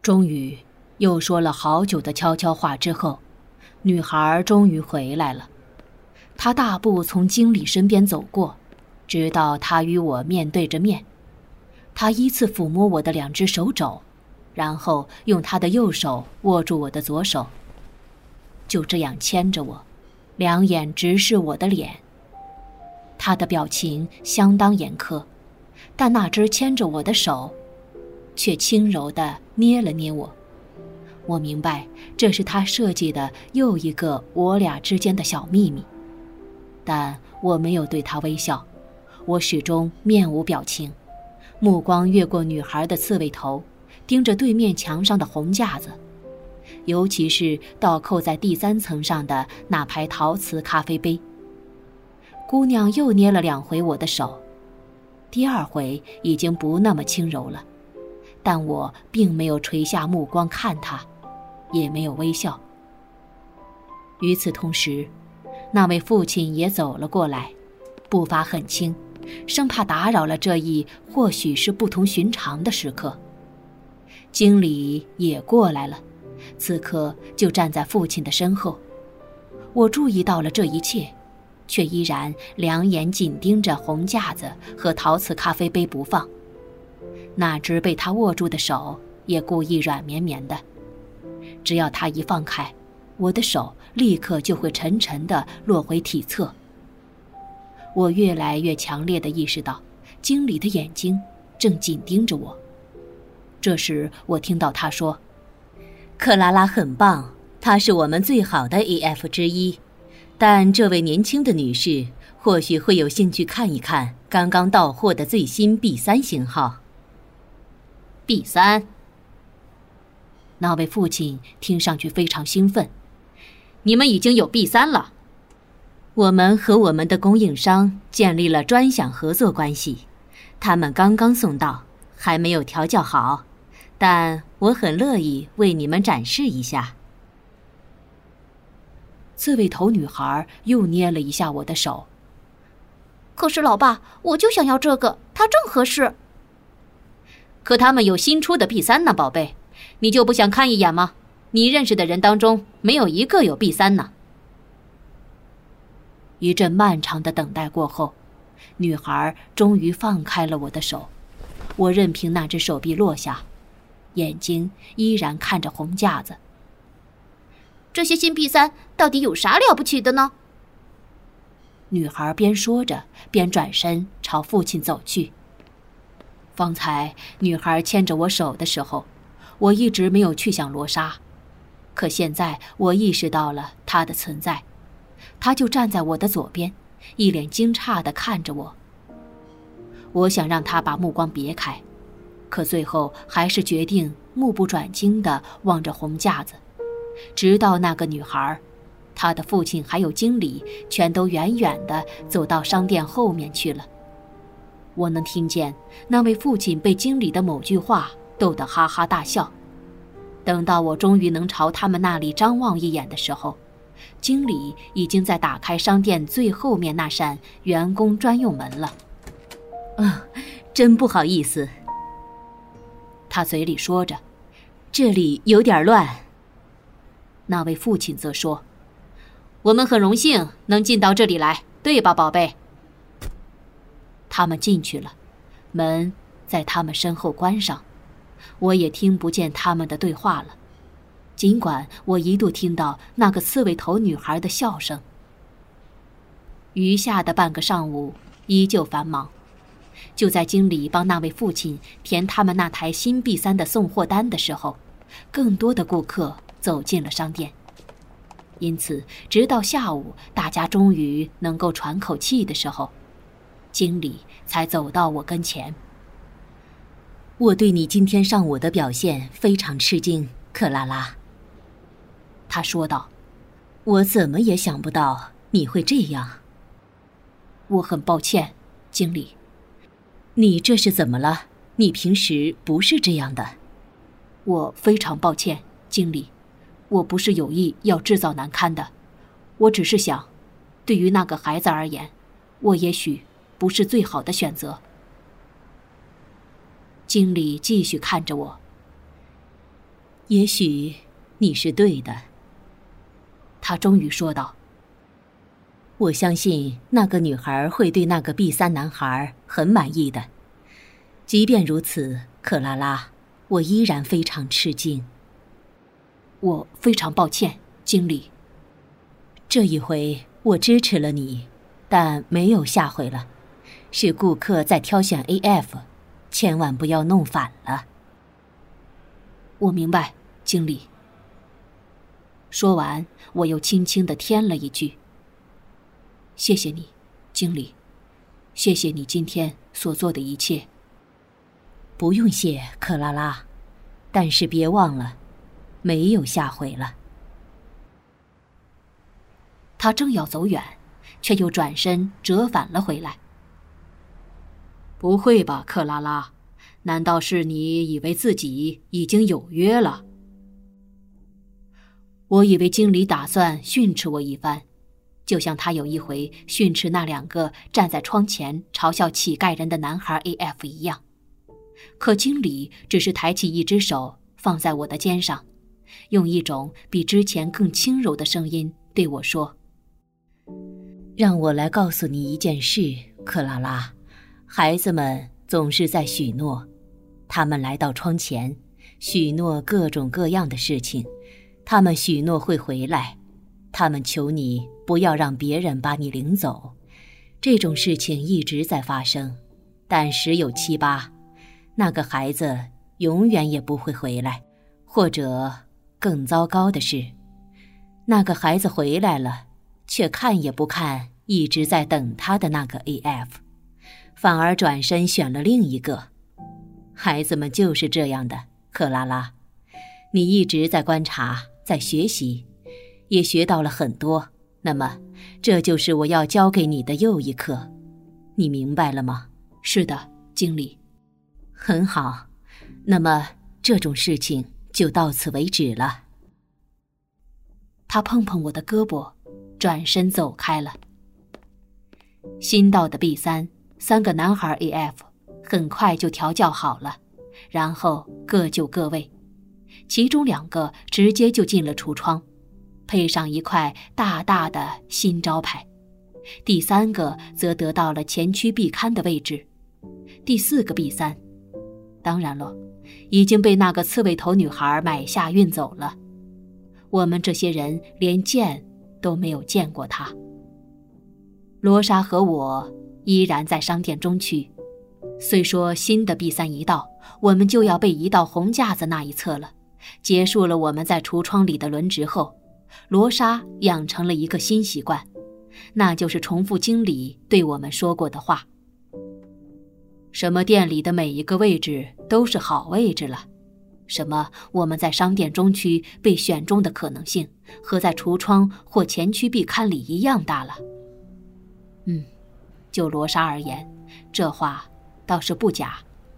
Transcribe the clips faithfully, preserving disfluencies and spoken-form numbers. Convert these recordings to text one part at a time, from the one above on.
终于，又说了好久的悄悄话之后，女孩终于回来了。她大步从经理身边走过，直到她与我面对着面。她依次抚摸我的两只手肘，然后用她的右手握住我的左手，就这样牵着我，两眼直视我的脸。她的表情相当严苛，但那只牵着我的手却轻柔地捏了捏我。我明白，这是他设计的又一个我俩之间的小秘密。但我没有对他微笑，我始终面无表情，目光越过女孩的刺猬头，盯着对面墙上的红架子，尤其是倒扣在第三层上的那排陶瓷咖啡杯。姑娘又捏了两回我的手，第二回已经不那么轻柔了，但我并没有垂下目光看她，也没有微笑。与此同时，那位父亲也走了过来，步伐很轻，生怕打扰了这一或许是不同寻常的时刻。经理也过来了，此刻就站在父亲的身后。我注意到了这一切，却依然两眼紧盯着红架子和陶瓷咖啡杯不放。那只被他握住的手也故意软绵绵的，只要他一放开，我的手立刻就会沉沉地落回体侧。我越来越强烈地意识到，经理的眼睛正紧盯着我。这时我听到他说：“克拉拉很棒，她是我们最好的 E F 之一，但这位年轻的女士或许会有兴趣看一看刚刚到货的最新 B 三 型号。” B 三。那位父亲听上去非常兴奋：“你们已经有 B 三 了？我们和我们的供应商建立了专享合作关系，他们刚刚送到，还没有调教好，但我很乐意为你们展示一下。”刺猬头女孩又捏了一下我的手：“ 可是老爸，我就想要这个，它正合适。”“ 可他们有新出的 B 三 呢，宝贝，你就不想看一眼吗？你认识的人当中没有一个有 B 三 呢。”一阵漫长的等待过后，女孩终于放开了我的手。我任凭那只手臂落下，眼睛依然看着红架子。 “这些新 B 三 到底有啥了不起的呢？” 女孩边说着，边转身朝父亲走去。方才女孩牵着我手的时候，我一直没有去想罗莎，可现在我意识到了她的存在。她就站在我的左边，一脸惊诧地看着我。我想让她把目光别开，可最后还是决定目不转睛地望着红架子，直到那个女孩、她的父亲还有经理全都远远地走到商店后面去了。我能听见那位父亲被经理的某句话逗得哈哈大笑。等到我终于能朝他们那里张望一眼的时候，经理已经在打开商店最后面那扇员工专用门了。“啊，真不好意思。”他嘴里说着，“这里有点乱。”那位父亲则说：“我们很荣幸能进到这里来，对吧，宝贝？”他们进去了，门在他们身后关上，我也听不见他们的对话了，尽管我一度听到那个刺猬头女孩的笑声。余下的半个上午依旧繁忙，就在经理帮那位父亲填他们那台新 B 三 的送货单的时候，更多的顾客走进了商店。因此直到下午大家终于能够喘口气的时候，经理才走到我跟前。“我对你今天上午的表现非常吃惊，克拉拉。”他说道，“我怎么也想不到你会这样。”“我很抱歉，经理。”“你这是怎么了？你平时不是这样的。”“我非常抱歉，经理，我不是有意要制造难堪的，我只是想，对于那个孩子而言，我也许不是最好的选择。”经理继续看着我：“ 也许你是对的，他终于说道。我相信那个女孩会对那个 B 三 男孩很满意的。即便如此，克拉拉，我依然非常吃惊。我非常抱歉，经理。这一回我支持了你，但没有下回了。是顾客在挑选 A F， 千万不要弄反了。我明白，经理。说完，我又轻轻地添了一句：谢谢你，经理。谢谢你今天所做的一切。不用谢，克拉拉。但是别忘了，没有下回了。他正要走远，却又转身折返了回来。不会吧，克拉拉？难道是你以为自己已经有约了？我以为经理打算训斥我一番，就像他有一回训斥那两个站在窗前嘲笑乞丐人的男孩 A F 一样。可经理只是抬起一只手放在我的肩上，用一种比之前更轻柔的声音对我说：让我来告诉你一件事，克拉拉。孩子们总是在许诺，他们来到窗前，许诺各种各样的事情。他们许诺会回来，他们求你不要让别人把你领走。这种事情一直在发生，但十有七八，那个孩子永远也不会回来。或者更糟糕的是，那个孩子回来了，却看也不看一直在等他的那个 A F， 反而转身选了另一个。孩子们就是这样的，克拉拉。你一直在观察，在学习，也学到了很多。那么，这就是我要教给你的又一课。你明白了吗？是的，经理。很好，那么这种事情就到此为止了。他碰碰我的胳膊，转身走开了。新到的 B 三，三个男孩 A F 很快就调教好了，然后各就各位。其中两个直接就进了橱窗，配上一块大大的新招牌。第三个则得到了前驱臂龛的位置。第四个 B 三，当然了，已经被那个刺猬头女孩买下运走了。我们这些人连见都没有见过她。罗莎和我依然在商店中区，虽说新的 B 三一到，我们就要被移到红架子那一侧了。结束了我们在橱窗里的轮值后，罗莎养成了一个新习惯，那就是重复经理对我们说过的话。什么店里的每一个位置都是好位置了，什么我们在商店中区被选中的可能性和在橱窗或前驱臂龛里一样大了。嗯，就罗莎而言，这话倒是不假。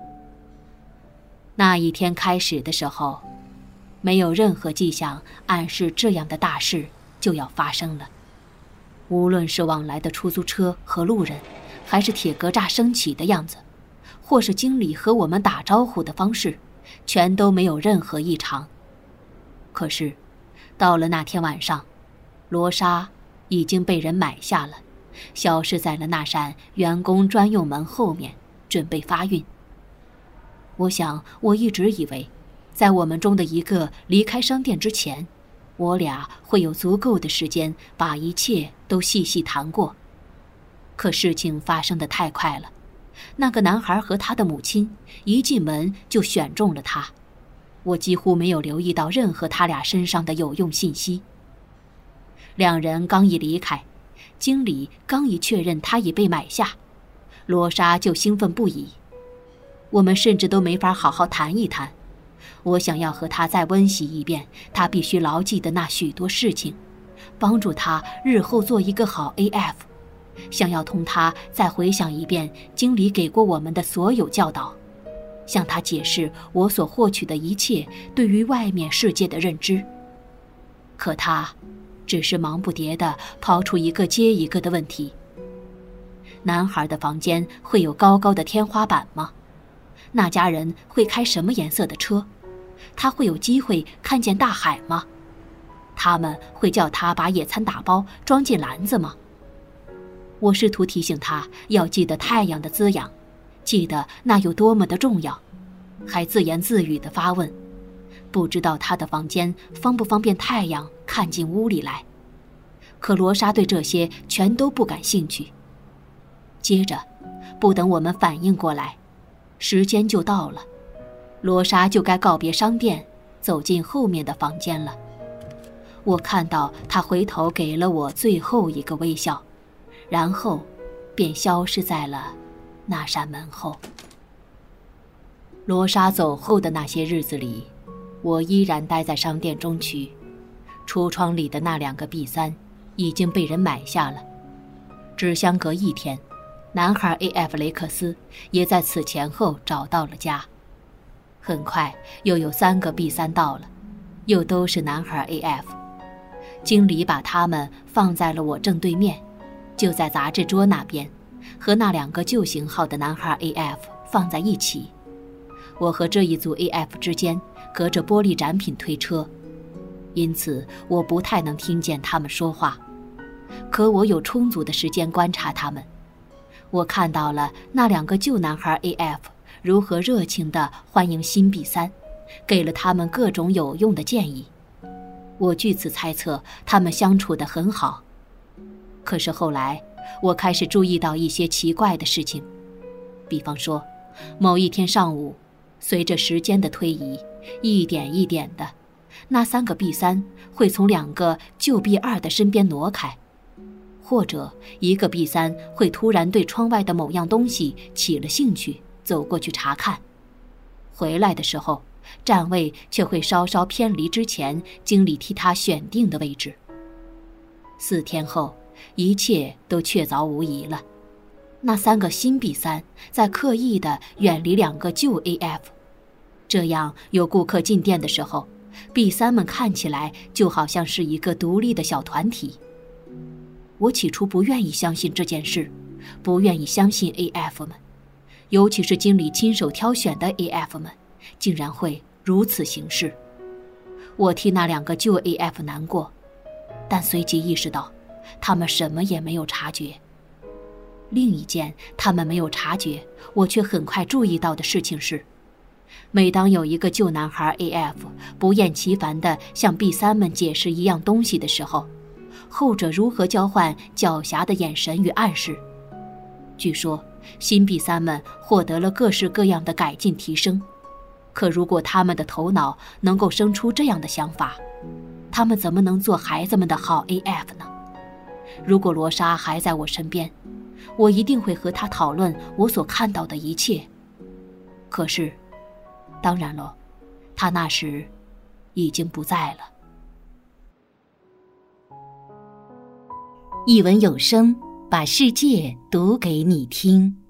那一天开始的时候，没有任何迹象暗示这样的大事就要发生了。无论是往来的出租车和路人，还是铁格栅升起的样子，或是经理和我们打招呼的方式，全都没有任何异常。可是，到了那天晚上，罗莎已经被人买下了，消失在了那扇员工专用门后面，准备发运。我想，我一直以为，在我们中的一个离开商店之前，我俩会有足够的时间把一切都细细谈过。可事情发生得太快了，那个男孩和他的母亲一进门就选中了他，我几乎没有留意到任何他俩身上的有用信息。两人刚一离开，经理刚一确认他已被买下，罗莎就兴奋不已。我们甚至都没法好好谈一谈。我想要和他再温习一遍他必须牢记的那许多事情，帮助他日后做一个好 A F， 想要同他再回想一遍经理给过我们的所有教导，向他解释我所获取的一切对于外面世界的认知。可他只是忙不迭地抛出一个接一个的问题。男孩的房间会有高高的天花板吗？那家人会开什么颜色的车？ 他会有机会看见大海吗？他们会叫他把野餐打包装进篮子吗？我试图提醒他要记得太阳的滋养，记得那有多么的重要，还自言自语地发问，不知道他的房间方不方便太阳看进屋里来。可罗莎对这些全都不感兴趣。接着，不等我们反应过来，时间就到了，罗莎就该告别商店，走进后面的房间了。我看到她回头给了我最后一个微笑，然后便消失在了那扇门后。罗莎走后的那些日子里，我依然待在商店中区。橱窗里的那两个 B 三 已经被人买下了，只相隔一天，男孩 A F 雷克斯也在此前后找到了家。很快又有三个 B 三 到了，又都是男孩 A F。 经理把他们放在了我正对面，就在杂志桌那边，和那两个旧型号的男孩 A F 放在一起。我和这一组 A F 之间隔着玻璃展品推车，因此我不太能听见他们说话。可我有充足的时间观察他们。我看到了那两个旧男孩 A F 如何热情地欢迎新 B 三，给了他们各种有用的建议。我据此猜测他们相处得很好。可是后来我开始注意到一些奇怪的事情，比方说某一天上午，随着时间的推移，一点一点的，那三个 B 三 会从两个旧 B 二 的身边挪开，或者一个 B 三 会突然对窗外的某样东西起了兴趣，走过去查看。回来的时候，站位却会稍稍偏离之前经理替他选定的位置。四天后，一切都确凿无疑了。那三个新 B 三 在刻意地远离两个旧 A F， 这样有顾客进店的时候， B 三 们看起来就好像是一个独立的小团体。我起初不愿意相信这件事，不愿意相信 A F 们，尤其是经理亲手挑选的 A F 们竟然会如此行事。我替那两个旧 A F 难过，但随即意识到他们什么也没有察觉。另一件他们没有察觉，我却很快注意到的事情是，每当有一个旧男孩 A F 不厌其烦地向 B 三 们解释一样东西的时候，后者如何交换狡黠的眼神与暗示。据说新 B 三 们获得了各式各样的改进提升，可如果他们的头脑能够生出这样的想法，他们怎么能做孩子们的好 A F 呢？如果罗莎还在我身边，我一定会和她讨论我所看到的一切。可是当然了，她那时已经不在了。一文有声，把世界读给你听。